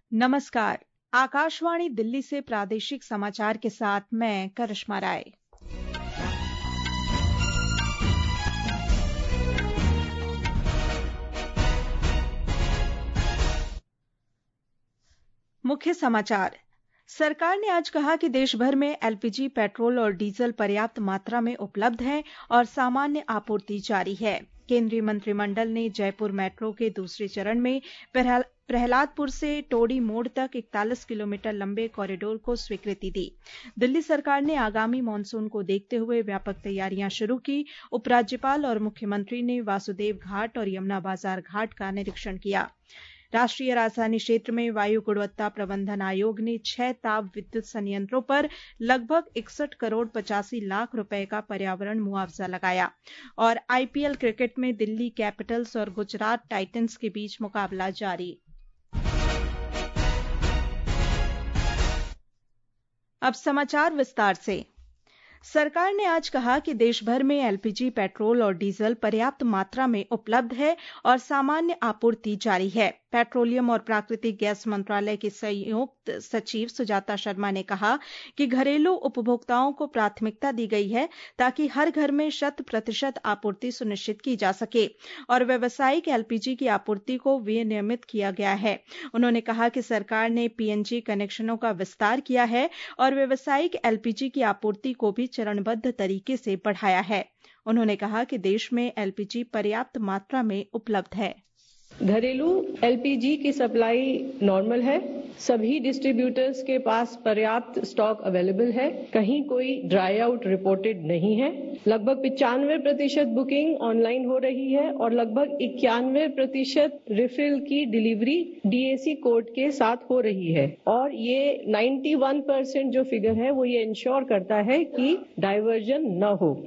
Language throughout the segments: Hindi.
नमस्कार। आकाशवाणी दिल्ली से प्रादेशिक समाचार के साथ मैं करिश्मा राय। मुख्य समाचार। सरकार ने आज कहा कि देश भर में एलपीजी, पेट्रोल और डीजल पर्याप्त मात्रा में उपलब्ध है और सामान्य आपूर्ति जारी है। केंद्रीय मंत्रिमंडल ने जयपुर मेट्रो के दूसरे चरण में प्रहलादपुर से टोडी मोड़ तक 41 किलोमीटर लंबे कॉरिडोर को स्वीकृति दी। दिल्ली सरकार ने आगामी मानसून को देखते हुए व्यापक तैयारियां शुरू की। उपराज्यपाल और मुख्यमंत्री ने वासुदेव घाट और यमुना बाजार घाट का निरीक्षण किया। राष्ट्रीय राजधानी क्षेत्र में वायु गुणवत्ता प्रबंधन आयोग ने 6 ताप विद्युत संयंत्रों पर लगभग 61 करोड़ 85 लाख रुपए का पर्यावरण मुआवजा लगाया। और आईपीएल क्रिकेट में दिल्ली कैपिटल्स और गुजरात टाइटंस के बीच मुकाबला जारी। अब समाचार विस्तार से। सरकार ने आज कहा कि देश भर में एलपीजी, पेट्रोल और डीजल पर्याप्त मात्रा में उपलब्ध है और सामान्य आपूर्ति जारी है। पेट्रोलियम और प्राकृतिक गैस मंत्रालय की संयुक्त सचिव सुजाता शर्मा ने कहा कि घरेलू उपभोक्ताओं को प्राथमिकता दी गई है ताकि हर घर में 100% आपूर्ति सुनिश्चित की जा सके और व्यावसायिक एलपीजी की आपूर्ति को विनियमित किया गया है। उन्होंने कहा कि सरकार ने पीएनजी कनेक्शनों का विस्तार किया है और व्यावसायिक एलपीजी की आपूर्ति को भी चरणबद्ध तरीके से बढ़ाया है। उन्होंने कहा कि देश में एलपीजी पर्याप्त मात्रा में उपलब्ध है। घरेलू एलपीजी की सप्लाई नॉर्मल है। सभी डिस्ट्रीब्यूटर्स के पास पर्याप्त स्टॉक अवेलेबल है। कहीं कोई ड्राई आउट रिपोर्टेड नहीं है। लगभग 95% बुकिंग ऑनलाइन हो रही है और लगभग 91% रिफिल की डिलीवरी डीएसी कोड के साथ हो रही है। और ये 91% जो फिगर है वो ये इंश्योर करता है कि डायवर्जन न हो।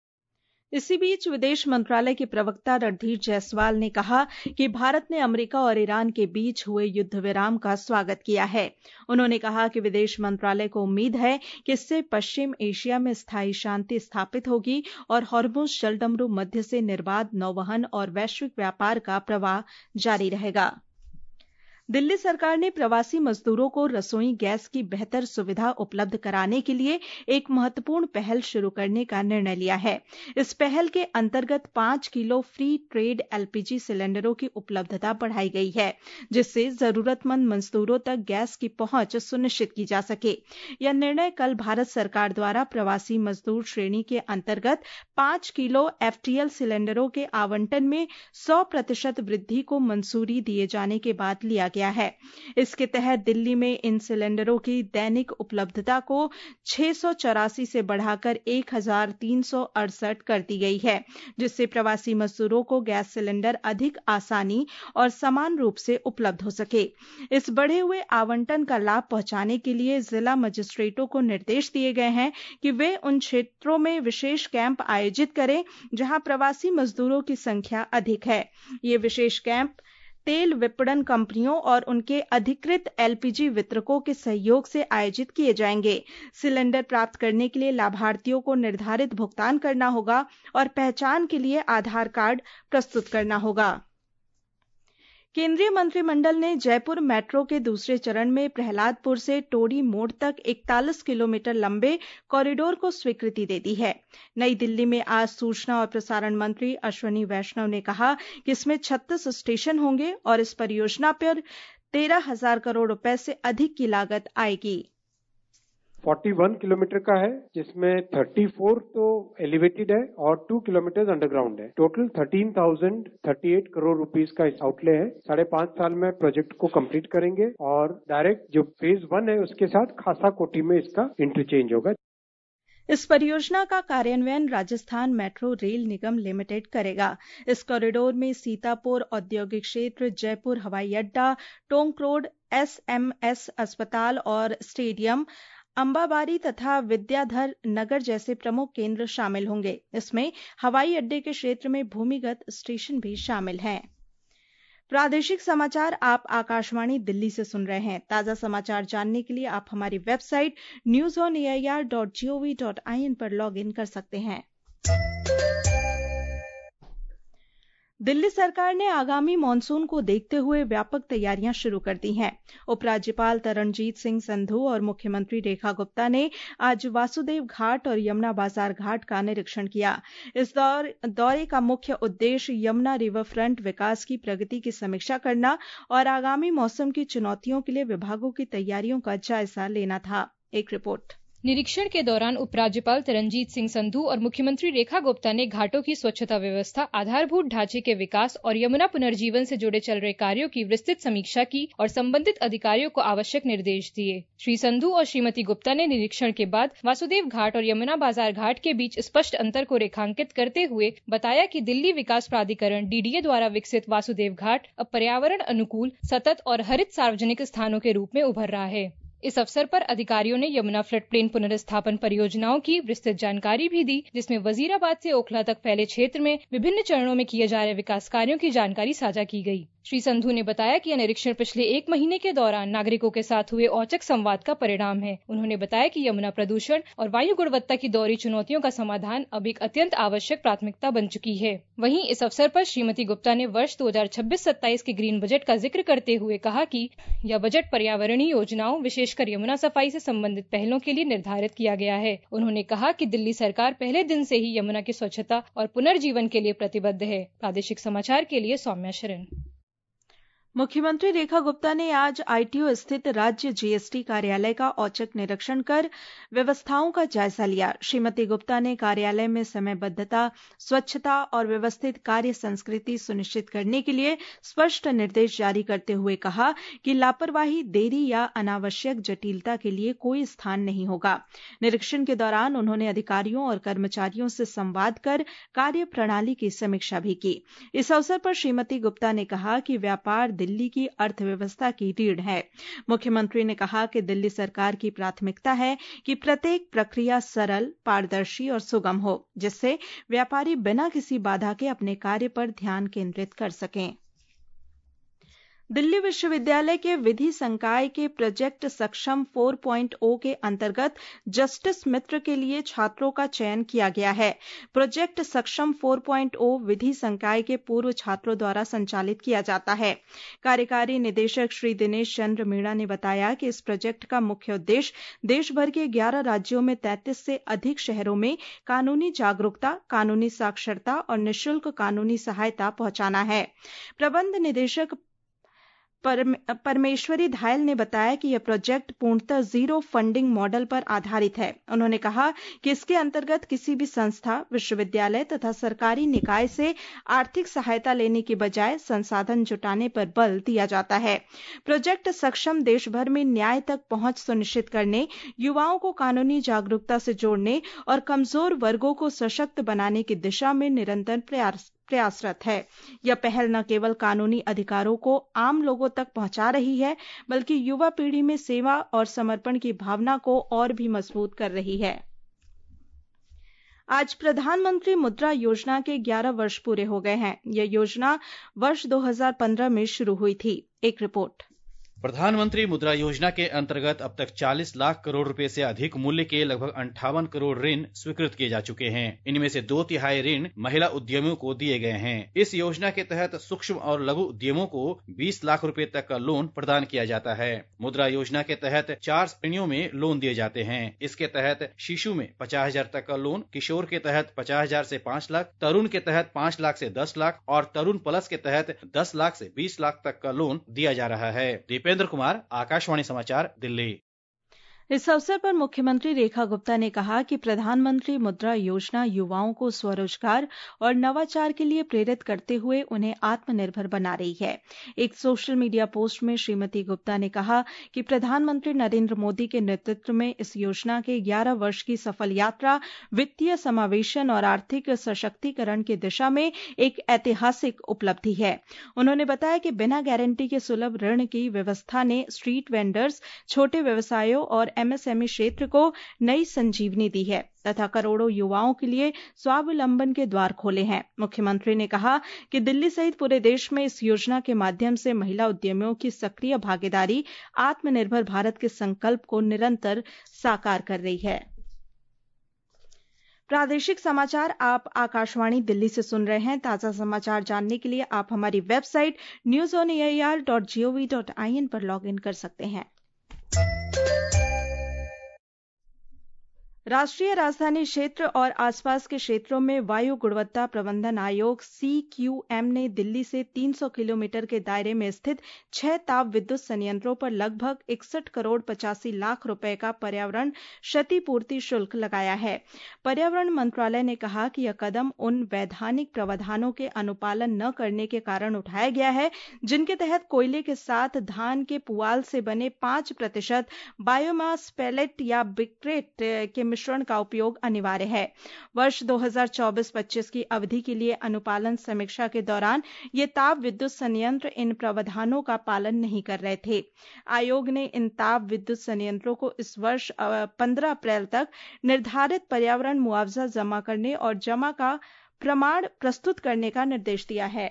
इसी बीच विदेश मंत्रालय के प्रवक्ता रणधीर जायसवाल ने कहा कि भारत ने अमेरिका और ईरान के बीच हुए युद्ध विराम का स्वागत किया है। उन्होंने कहा कि विदेश मंत्रालय को उम्मीद है कि इससे पश्चिम एशिया में स्थायी शांति स्थापित होगी और हॉर्मुज़ जलडमरू मध्य से निर्बाध नौवहन और वैश्विक व्यापार का प्रवाह जारी रहेगा। दिल्ली सरकार ने प्रवासी मजदूरों को रसोई गैस की बेहतर सुविधा उपलब्ध कराने के लिए एक महत्वपूर्ण पहल शुरू करने का निर्णय लिया है। इस पहल के अंतर्गत 5 किलो फ्री ट्रेड एलपीजी सिलेंडरों की उपलब्धता बढ़ाई गई है, जिससे जरूरतमंद मजदूरों तक गैस की पहुंच सुनिश्चित की जा सके। यह निर्णय कल भारत सरकार द्वारा प्रवासी मजदूर श्रेणी के अंतर्गत 5 किलो एफटीएल सिलेंडरों के आवंटन में 100% वृद्धि को मंजूरी दिए जाने के बाद लिया गया है। इसके तहत दिल्ली में इन सिलेंडरों की दैनिक उपलब्धता को 684 से बढ़ाकर 1368 कर दी गई है, जिससे प्रवासी मजदूरों को गैस सिलेंडर अधिक आसानी और समान रूप से उपलब्ध हो सके। इस बढ़े हुए आवंटन का लाभ पहुंचाने के लिए जिला मजिस्ट्रेटों को निर्देश दिए गए हैं कि वे उन क्षेत्रों में विशेष कैंप आयोजित करें जहां प्रवासी मजदूरों की संख्या अधिक है। ये विशेष कैंप तेल विपणन कंपनियों और उनके अधिकृत एलपीजी वितरकों के सहयोग से आयोजित किए जाएंगे। सिलेंडर प्राप्त करने के लिए लाभार्थियों को निर्धारित भुगतान करना होगा और पहचान के लिए आधार कार्ड प्रस्तुत करना होगा। केंद्रीय मंत्रिमंडल ने जयपुर मेट्रो के दूसरे चरण में प्रहलादपुर से टोडी मोड़ तक 41 किलोमीटर लंबे कॉरिडोर को स्वीकृति दे दी है। नई दिल्ली में आज सूचना और प्रसारण मंत्री अश्विनी वैष्णव ने कहा कि इसमें 36 स्टेशन होंगे और इस परियोजना पर 13,000 करोड़ रुपए से अधिक की लागत आएगी। 41 किलोमीटर का है, जिसमें 34 तो एलिवेटेड है और 2 किलोमीटर अंडरग्राउंड है। टोटल 13,038 करोड़ रुपीस का इस आउटले है। 5.5 साल में प्रोजेक्ट को कंप्लीट करेंगे और डायरेक्ट जो फेज 1 है उसके साथ खासा कोटी में इसका इंटरचेंज होगा। इस परियोजना का कार्यान्वयन राजस्थान मेट्रो रेल निगम लिमिटेड करेगा। इस कॉरिडोर में सीतापुर औद्योगिक क्षेत्र, जयपुर हवाई अड्डा, टोंक रोड, एसएमएस अस्पताल और स्टेडियम, अंबाबारी तथा विद्याधर नगर जैसे प्रमुख केंद्र शामिल होंगे। इसमें हवाई अड्डे के क्षेत्र में भूमिगत स्टेशन भी शामिल हैं। प्रादेशिक समाचार आप आकाशवाणी दिल्ली से सुन रहे हैं। ताजा समाचार जानने के लिए आप हमारी वेबसाइट newsonair.gov.in पर लॉग इन कर सकते हैं। दिल्ली सरकार ने आगामी मानसून को देखते हुए व्यापक तैयारियां शुरू कर दी हैं। उपराज्यपाल तरणजीत सिंह संधू और मुख्यमंत्री रेखा गुप्ता ने आज वासुदेव घाट और यमुना बाजार घाट का निरीक्षण किया। इस दौरे का मुख्य उद्देश्य यमुना रिवर फ्रंट विकास की प्रगति की समीक्षा करना और आगामी मौसम की चुनौतियों के लिए विभागों की तैयारियों का जायजा लेना था। एक रिपोर्ट। निरीक्षण के दौरान उपराज्यपाल तरनजीत सिंह संधू और मुख्यमंत्री रेखा गुप्ता ने घाटों की स्वच्छता व्यवस्था, आधारभूत ढांचे के विकास और यमुना पुनर्जीवन से जुड़े चल रहे कार्यों की विस्तृत समीक्षा की और संबंधित अधिकारियों को आवश्यक निर्देश दिए। श्री संधू और श्रीमती गुप्ता ने निरीक्षण के बाद वासुदेव घाट और यमुना बाजार घाट के बीच स्पष्ट अंतर को रेखांकित करते हुए बताया कि दिल्ली विकास प्राधिकरण DDA द्वारा विकसित वासुदेव घाट अब पर्यावरण अनुकूल, सतत और हरित सार्वजनिक स्थानों के रूप में उभर रहा है। इस अवसर पर अधिकारियों ने यमुना फ्लड प्लेन पुनर्स्थापन परियोजनाओं की विस्तृत जानकारी भी दी, जिसमें वजीराबाद से ओखला तक फैले क्षेत्र में विभिन्न चरणों में किए जा रहे विकास कार्यों की जानकारी साझा की गई। श्री संधू ने बताया कि यह निरीक्षण पिछले 1 महीने के दौरान नागरिकों के साथ हुए औचक संवाद का परिणाम है। उन्होंने बताया कि यमुना प्रदूषण और वायु गुणवत्ता की दोहरी चुनौतियों का समाधान अब एक अत्यंत आवश्यक प्राथमिकता बन चुकी है। वहीं इस अवसर पर श्रीमती गुप्ता ने वर्ष 2026-27 के ग्रीन बजट का जिक्र करते हुए कहा कि यह बजट पर्यावरणीय योजनाओं, विशेषकर यमुना सफाई से संबंधित पहलों के लिए निर्धारित किया गया है। उन्होंने कहा कि दिल्ली सरकार पहले दिन से ही यमुना की स्वच्छता और पुनर्जीवन के लिए प्रतिबद्ध है। प्रादेशिक समाचार के लिए सौम्या शरण। मुख्यमंत्री रेखा गुप्ता ने आज ITO स्थित राज्य GST कार्यालय का औचक निरीक्षण कर व्यवस्थाओं का जायजा लिया। श्रीमती गुप्ता ने कार्यालय में समयबद्धता, स्वच्छता और व्यवस्थित कार्य संस्कृति सुनिश्चित करने के लिए स्पष्ट निर्देश जारी करते हुए कहा कि लापरवाही, देरी या अनावश्यक जटिलता के लिए कोई स्थान नहीं होगा। निरीक्षण के दौरान उन्होंने अधिकारियों और कर्मचारियों से संवाद कर कार्य प्रणाली की समीक्षा भी की। इस अवसर पर श्रीमती गुप्ता ने कहा कि व्यापार दिल्ली की अर्थव्यवस्था की रीढ़ है। मुख्यमंत्री ने कहा कि दिल्ली सरकार की प्राथमिकता है कि प्रत्येक प्रक्रिया सरल, पारदर्शी और सुगम हो, जिससे व्यापारी बिना किसी बाधा के अपने कार्य पर ध्यान केंद्रित कर सकें। दिल्ली विश्वविद्यालय के विधि संकाय के प्रोजेक्ट सक्षम 4.0 के अंतर्गत जस्टिस मित्र के लिए छात्रों का चयन किया गया है। प्रोजेक्ट सक्षम 4.0 विधि संकाय के पूर्व छात्रों द्वारा संचालित किया जाता है। कार्यकारी निदेशक श्री दिनेश चंद्र मीणा ने बताया कि इस प्रोजेक्ट का मुख्य उद्देश्य देश भर के 11 राज्यों में 33 से अधिक शहरों में कानूनी जागरूकता, कानूनी साक्षरता और निःशुल्क कानूनी सहायता पहुंचाना है। प्रबंध निदेशक परमेश्वरी धायल ने बताया कि यह प्रोजेक्ट पूर्णतः जीरो फंडिंग मॉडल पर आधारित है। उन्होंने कहा कि इसके अंतर्गत किसी भी संस्था, विश्वविद्यालय तथा सरकारी निकाय से आर्थिक सहायता लेने की बजाय संसाधन जुटाने पर बल दिया जाता है। प्रोजेक्ट सक्षम देश भर में न्याय तक पहुंच सुनिश्चित करने, युवाओं को कानूनी जागरूकता से जोड़ने और कमजोर वर्गों को सशक्त बनाने की दिशा में निरंतर प्रयासरत है। यह पहल न केवल कानूनी अधिकारों को आम लोगों तक पहुंचा रही है, बल्कि युवा पीढ़ी में सेवा और समर्पण की भावना को और भी मजबूत कर रही है। आज प्रधानमंत्री मुद्रा योजना के 11 वर्ष पूरे हो गए हैं। यह योजना वर्ष 2015 में शुरू हुई थी। एक रिपोर्ट। प्रधानमंत्री मुद्रा योजना के अंतर्गत अब तक 40 लाख करोड़ रुपए से अधिक मूल्य के लगभग 58 करोड़ ऋण स्वीकृत किए जा चुके हैं। इनमें से 2/3 ऋण महिला उद्यमियों को दिए गए हैं। इस योजना के तहत सूक्ष्म और लघु उद्यमों को 20 लाख रुपए तक का लोन प्रदान किया जाता है। मुद्रा योजना के तहत 4 श्रेणियों में लोन दिए जाते हैं। इसके तहत शिशु में 50,000 तक का लोन, किशोर के तहत 50,000 से 5 लाख, तरुण के तहत 5 लाख से 10 लाख और तरुण प्लस के तहत 10 लाख से 20 लाख तक का लोन दिया जा रहा है। दीपेंद्र कुमार, आकाशवाणी समाचार, दिल्ली। इस अवसर पर मुख्यमंत्री रेखा गुप्ता ने कहा कि प्रधानमंत्री मुद्रा योजना युवाओं को स्वरोजगार और नवाचार के लिए प्रेरित करते हुए उन्हें आत्मनिर्भर बना रही है। एक सोशल मीडिया पोस्ट में श्रीमती गुप्ता ने कहा कि प्रधानमंत्री नरेंद्र मोदी के नेतृत्व में इस योजना के 11 वर्ष की सफल यात्रा वित्तीय समावेशन और आर्थिक सशक्तिकरण की दिशा में एक ऐतिहासिक उपलब्धि है। उन्होंने बताया कि बिना गारंटी के सुलभ ऋण की व्यवस्था ने स्ट्रीट वेंडर्स, छोटे व्यवसायों और MSME क्षेत्र को नई संजीवनी दी है तथा करोड़ों युवाओं के लिए स्वावलंबन के द्वार खोले हैं। मुख्यमंत्री ने कहा कि दिल्ली सहित पूरे देश में इस योजना के माध्यम से महिला उद्यमियों की सक्रिय भागीदारी आत्मनिर्भर भारत के संकल्प को निरंतर साकार कर रही है। प्रादेशिक समाचार आप आकाशवाणी दिल्ली से सुन रहे हैं। ताज़ा समाचार जानने के लिए आप हमारी वेबसाइट newsonair.gov.in पर लॉग इन कर सकते हैं। राष्ट्रीय राजधानी क्षेत्र और आसपास के क्षेत्रों में वायु गुणवत्ता प्रबंधन आयोग CQM ने दिल्ली से 300 किलोमीटर के दायरे में स्थित 6 ताप विद्युत संयंत्रों पर लगभग 61 करोड़ 85 लाख रुपए का पर्यावरण क्षतिपूर्ति शुल्क लगाया है। पर्यावरण मंत्रालय ने कहा कि यह कदम उन वैधानिक प्रावधानों के अनुपालन न करने के कारण उठाया गया है जिनके तहत कोयले के साथ धान के पुआल से बने 5% बायोमास पेलेट या ब्रिकेट के मिश्रण का उपयोग अनिवार्य है। वर्ष 2024-25 की अवधि के लिए अनुपालन समीक्षा के दौरान ये ताप विद्युत संयंत्र इन प्रावधानों का पालन नहीं कर रहे थे। आयोग ने इन ताप विद्युत संयंत्रों को इस वर्ष 15 अप्रैल तक निर्धारित पर्यावरण मुआवजा जमा करने और जमा का प्रमाण प्रस्तुत करने का निर्देश दिया है।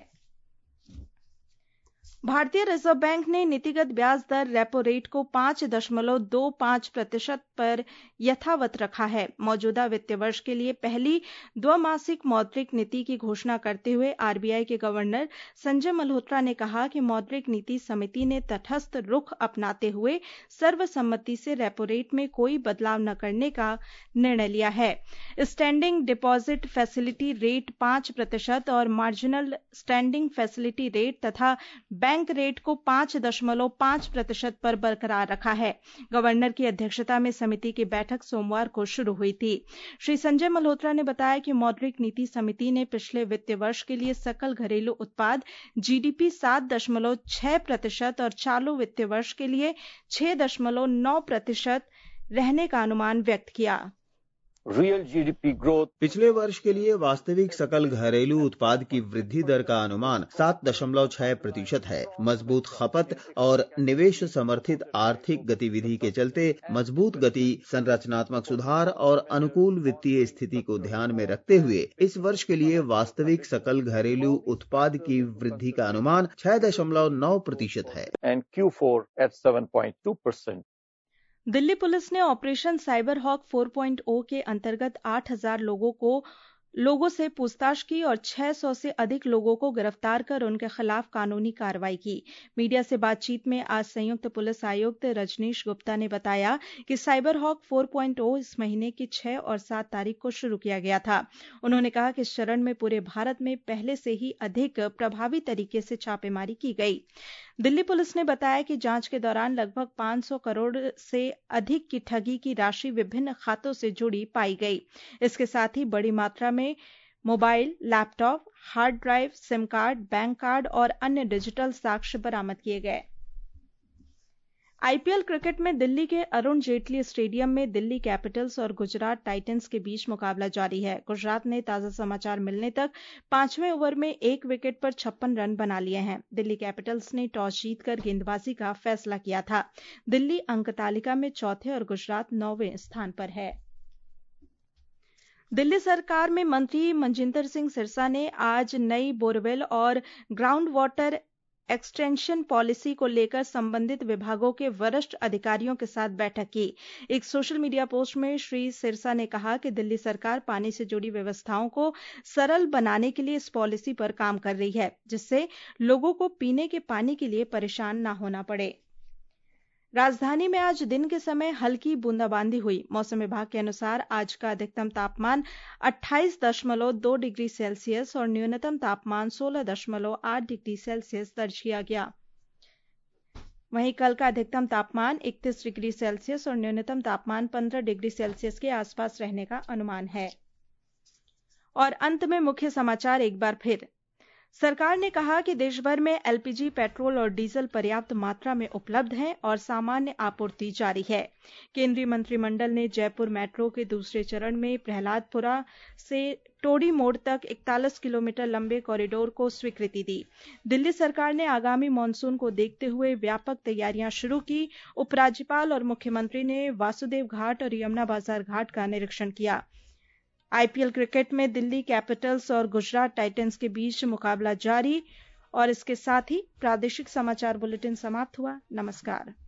भारतीय रिजर्व बैंक ने नीतिगत ब्याज दर रेपो रेट को 5.25% पर यथावत रखा है। मौजूदा वित्तीय वर्ष के लिए पहली द्विमासिक मौद्रिक नीति की घोषणा करते हुए आरबीआई के गवर्नर संजय मल्होत्रा ने कहा कि मौद्रिक नीति समिति ने तटस्थ रुख अपनाते हुए सर्वसम्मति से रेपो रेट में कोई बदलाव न करने का निर्णय लिया है। स्टैंडिंग डिपॉजिट फैसिलिटी रेट 5% और मार्जिनल स्टैंडिंग फैसिलिटी रेट तथा बैंक रेट को 5.5% पर बरकरार रखा है। गवर्नर की अध्यक्षता में समिति की बैठक सोमवार को शुरू हुई थी। श्री संजय मल्होत्रा ने बताया कि मौद्रिक नीति समिति ने पिछले वित्तीय वर्ष के लिए सकल घरेलू उत्पाद जीडीपी 7.6% और चालू वित्तीय वर्ष के लिए 6.9% रहने का अनुमान व्यक्त किया। रियल जीडीपी ग्रोथ पिछले वर्ष के लिए वास्तविक सकल घरेलू उत्पाद की वृद्धि दर का अनुमान 7.6% है। मजबूत खपत और निवेश समर्थित आर्थिक गतिविधि के चलते मजबूत गति, संरचनात्मक सुधार और अनुकूल वित्तीय स्थिति को ध्यान में रखते हुए इस वर्ष के लिए वास्तविक सकल घरेलू उत्पाद की वृद्धि का अनुमान 6.9% है। And Q4 at 7.2%. Delhi police ने ऑपरेशन साइबर हॉक 4.0 के अंतर्गत 8,000 लोगों से पूछताछ की और 600 से अधिक लोगों को गिरफ्तार कर उनके खिलाफ कानूनी कार्रवाई की। मीडिया से बातचीत में आज संयुक्त पुलिस आयुक्त रजनीश गुप्ता ने बताया कि साइबर हॉक 4.0 इस महीने की 6 और 7 तारीख को शुरू किया गया था। उन्होंने कहा कि इस चरण में पूरे भारत में पहले से ही अधिक प्रभावी तरीके से छापेमारी की गई। दिल्ली पुलिस ने बताया कि जांच के दौरान लगभग 500 करोड़ से अधिक की ठगी की राशि विभिन्न खातों से जुड़ी पाई गई। इसके साथ ही बड़ी मात्रा में mobile, laptop, hard drive, sim card, bank card और अन्य डिजिटल साक्ष्य बरामद किए गए। आईपीएल क्रिकेट में दिल्ली के अरुण जेटली स्टेडियम में दिल्ली कैपिटल्स और गुजरात टाइटंस के बीच मुकाबला जारी है। गुजरात ने ताजा समाचार मिलने तक 5वें ओवर में 1 विकेट पर 56 रन बना लिए हैं। दिल्ली कैपिटल्स ने टॉस जीतकर गेंदबाजी का फैसला किया था। दिल्ली अंक तालिका में चौथे और गुजरात 9वें स्थान पर है। दिल्ली सरकार में मंत्री मनजिंदर सिंह सिरसा ने आज नई बोरवेल और ग्राउंड वाटर एक्सटेंशन पॉलिसी को लेकर संबंधित विभागों के वरिष्ठ अधिकारियों के साथ बैठक की। एक सोशल मीडिया पोस्ट में श्री सिरसा ने कहा कि दिल्ली सरकार पानी से जुड़ी व्यवस्थाओं को सरल बनाने के लिए इस पॉलिसी पर काम कर रही है, जिससे लोगों को पीने के पानी के लिए परेशान न होना पड़े। राजधानी में आज दिन के समय हल्की बूंदाबांदी हुई। मौसम विभाग के अनुसार आज का अधिकतम तापमान 28.2 डिग्री सेल्सियस और न्यूनतम तापमान 16.8 डिग्री सेल्सियस दर्ज किया गया। वहीं कल का अधिकतम तापमान 31 डिग्री सेल्सियस और न्यूनतम तापमान 15 डिग्री सेल्सियस के आसपास रहने का अनुमान है। और अंत में मुख्य समाचार एक बार फिर। सरकार ने कहा कि देश भर में एलपीजी, पेट्रोल और डीजल पर्याप्त मात्रा में उपलब्ध हैं और सामान्य आपूर्ति जारी है। केंद्रीय मंत्रिमंडल ने जयपुर मेट्रो के दूसरे चरण में प्रहलादपुरा से टोडी मोड़ तक 41 किलोमीटर लंबे कॉरिडोर को स्वीकृति दी। दिल्ली सरकार ने आगामी मानसून को देखते हुए व्यापक तैयारियां शुरू की। उपराज्यपाल और मुख्यमंत्री ने वासुदेव घाट और यमुना बाजार घाट का निरीक्षण किया। आईपीएल क्रिकेट में दिल्ली कैपिटल्स और गुजरात टाइटंस के बीच मुकाबला जारी। और इसके साथ ही प्रादेशिक समाचार बुलेटिन समाप्त हुआ। नमस्कार।